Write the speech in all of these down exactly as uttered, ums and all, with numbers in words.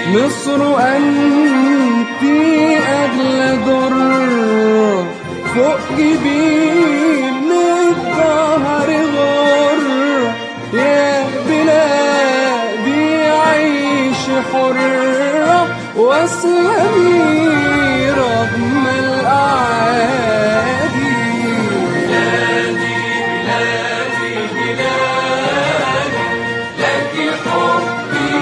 مصر أنت أغلى در فوق جبين الدهر غر. يا بلادي عيش حرة واسلمي رغم الأعادي. بلادي بلادي بلادي لك حبي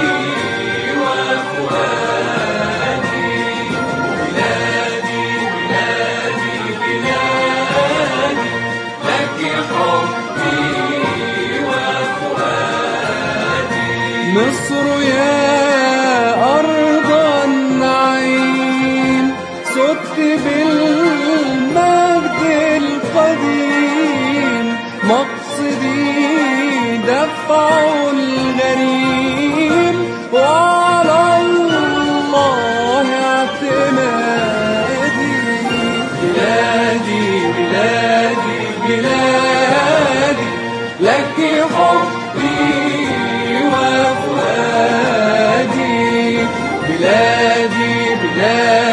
وفؤادي. بلادي بلادي بلادي لك حبي وفؤادي. مصر يا أرض النعيم سدت بالمجد القديم. مقصدي دفع الغريم وعلى الله اعتمادي. بلادي بلادي بلادي لك حبي وفؤادي. بلادي بلادي